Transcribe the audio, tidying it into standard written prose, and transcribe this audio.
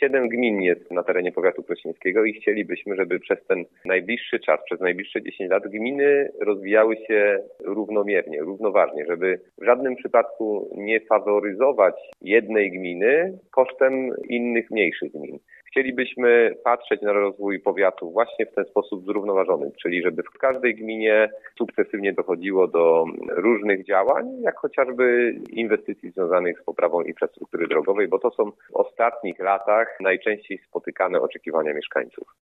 7 gmin jest na terenie powiatu krośnieńskiego i chcielibyśmy, żeby przez ten najbliższy czas, przez najbliższe 10 lat gminy rozwijały się równomiernie, równoważnie, żeby w żadnym przypadku nie faworyzować jednej gminy kosztem innych mniejszych gmin. Chcielibyśmy patrzeć na rozwój powiatu właśnie w ten sposób zrównoważony, czyli żeby w każdej gminie sukcesywnie dochodziło do różnych działań, jak chociażby inwestycji związanych z poprawą infrastruktury drogowej, bo to są w ostatnich latach najczęściej spotykane oczekiwania mieszkańców.